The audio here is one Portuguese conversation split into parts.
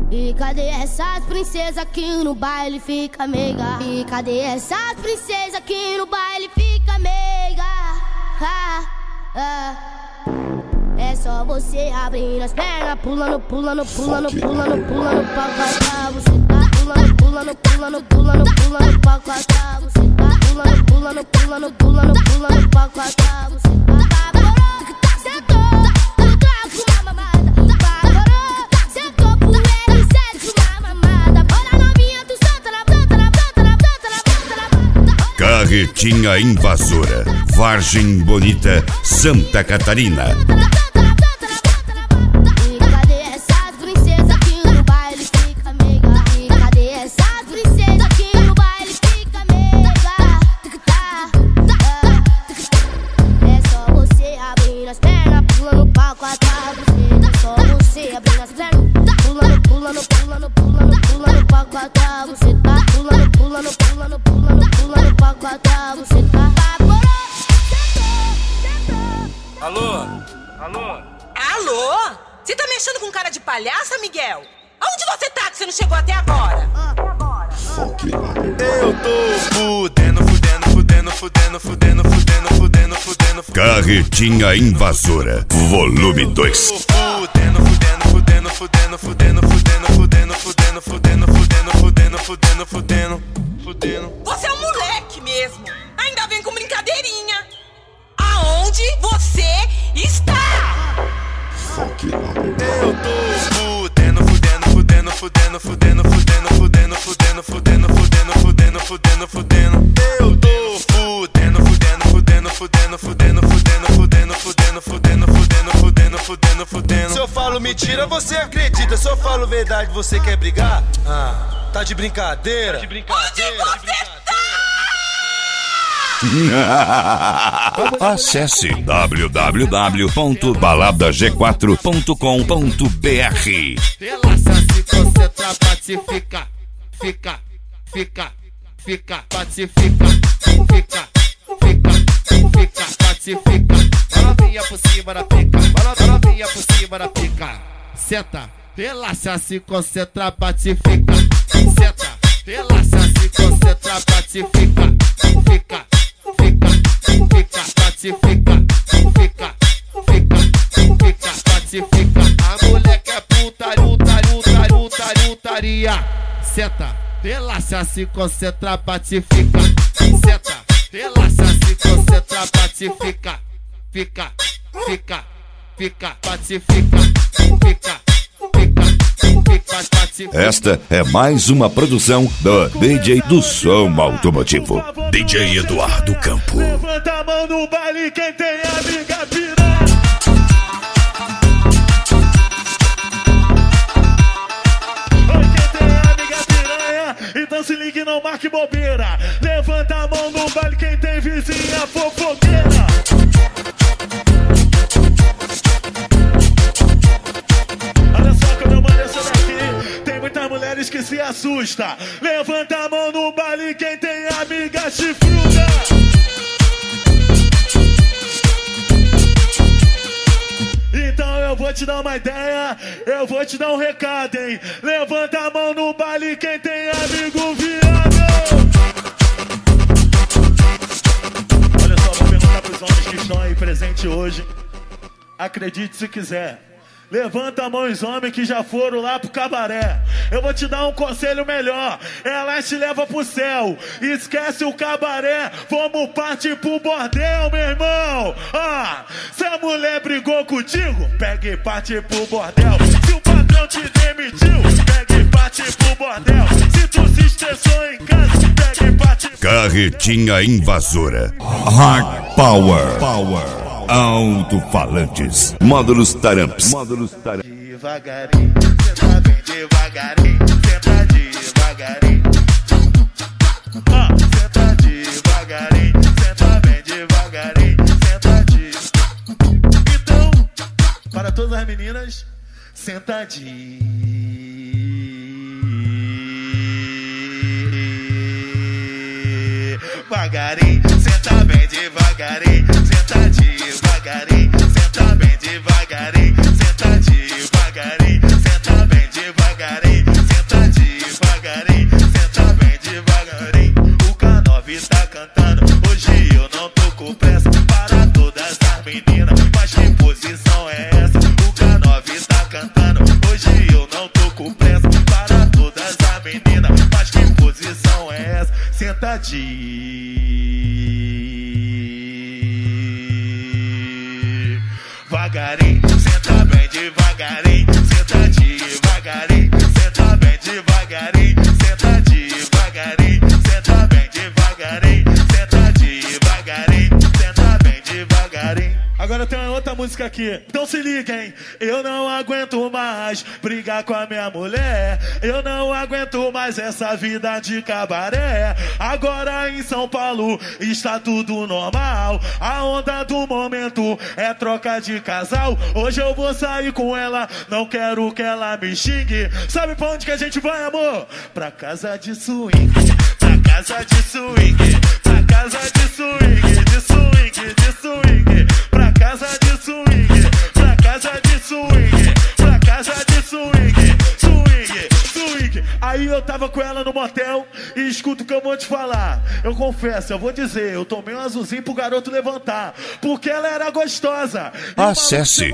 E cadê essas princesas que no baile fica meiga? E cadê essas princesas que no baile fica meiga? É só você abrir as pernas, pulando, pulando, pulando, pulando, pulando pra cá. Você tá pulando, pulando, pulando, pulando, pulando pra cá. Você tá pulando, pulando, pulando, pulando, pulando pra cá. Você tá baborou, sentou, o trago com uma mamada. Baborou, sentou pro R7 com uma mamada. Olha novinha, tu solta na planta, na planta, na planta, na planta, na planta. Carretinha Invasora, Vargem Bonita, Santa Catarina. Alô? Você tá me achando com cara de palhaça, Miguel? Aonde você tá que você não chegou até agora? Eu tô fudendo, fudendo, fudendo, fudendo, fudendo, fudendo, fudendo, fudendo. Carretinha Invasora, volume 2. Fudendo, fudendo, fudendo, fudendo, fudendo, fudendo, fudendo, fudendo, fudendo, fudendo, fudendo, fudendo, fudendo, fudendo. Você é um moleque mesmo. Ainda vem com brincadeirinha. Aonde você está? Eu tô fudendo, fudendo, fudendo, fudendo, fudendo, fudendo, fudendo, fudendo, fudendo, fudendo, fudendo, fudendo, fudendo. Eu tô fudendo, fudendo, fudendo, fudendo, fudendo, fudendo, fudendo, fudendo, fudendo, fudendo, fudendo, fudendo, fudendo. Se eu falo mentira, você acredita. Se eu falo verdade, você quer brigar? Ah, tá de brincadeira? Onde você tá? Acesse www.baladag4.com.br. Relaxa, se concentra, pacifica, fica, pacifica, fica, pacifica. Ela vinha por cima da pica, ela vinha por cima da pica. Senta, relaxa, se concentra, pacifica. Senta, relaxa, se concentra, pacifica, fica, pacifica, fica, pacifica. A mulher quer putaria. Senta, relaxa, se concentra, pacifica. Senta, relaxa, se concentra, pacifica. Fica, pacifica, fica, pacifica. Esta é mais uma produção do DJ do Som Automotivo, DJ Eduardo Campo. Levanta a mão no baile quem tem amiga piranha. Oi, quem tem amiga piranha, então se ligue, não marque bobeira. Levanta a mão no baile quem tem vizinha fofoqueira. Olha só quando eu mando essa daqui, tem muitas mulheres que se assustam. Levanta a mão no baile quem tem amiga chifruda. Então eu vou te dar uma ideia, eu vou te dar um recado, hein? Levanta a mão no baile quem tem amigo viado. Olha só, vou perguntar pros homens que estão aí presentes hoje. Acredite se quiser. Levanta a mão os homens que já foram lá pro cabaré. Eu vou te dar um conselho melhor. Ela te leva pro céu. Esquece o cabaré, vamos partir pro bordel, meu irmão. Se a mulher brigou contigo, pega e parte pro bordel. Se o patrão te demitiu, pega e parte pro bordel. Se tu se estressou em casa, pega e parte pro bordel. Carretinha Invasora, Hard Power. Alto-falantes, módulos taramps. Devagarinho, senta bem devagarinho, senta devagarinho. Senta devagarinho, senta bem devagarinho, senta devagarinho. Então, para todas as meninas, senta devagarinho, senta bem devagarinho, senta devagarinho, senta bem devagarinho, senta devagarinho, senta bem devagarinho. Devagarinho, senta bem devagarinho, senta devagarinho, senta bem devagarinho, senta devagarinho, senta bem devagarinho, senta devagarinho, senta bem devagarinho. Agora tem uma outra música aqui, então se liga, hein? Eu não aguento mais brigar com a minha mulher, eu não aguento mais essa vida de cabaré. Agora em São Paulo está tudo normal, a onda do momento é troca de casal. Hoje eu vou sair com ela, não quero que ela me xingue. Sabe pra onde que a gente vai, amor? Pra casa de swing, pra casa de swing, pra casa de swing, de swing, de swing, pra casa de swing, pra casa de swing, pra casa de swing, swing, swing. Aí eu tava com ela no motel e escuta o que eu vou te falar. Eu confesso, eu vou dizer, eu tomei um azulzinho pro garoto levantar, porque ela era gostosa. Acesse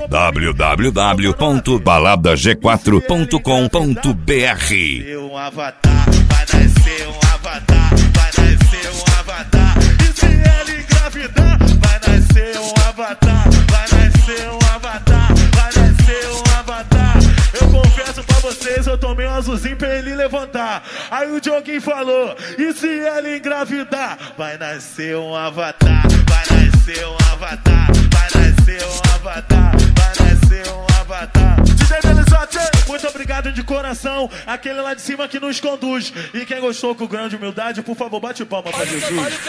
www.baladag4.com.br. Um avatar, vai nascer um avatar, vai nascer um avatar. E se ela engravidar, vai nascer um avatar, vai nascer um avatar, vai nascer um avatar. Eu confesso pra vocês, eu tomei um azulzinho pra ele levantar. Aí o Dioguinho falou, e se ela engravidar, vai nascer um avatar, vai nascer um avatar, vai nascer um avatar, vai nascer um avatar. Muito obrigado de coração, aquele lá de cima que nos conduz. E quem gostou com grande humildade, por favor, bate palma pra Jesus.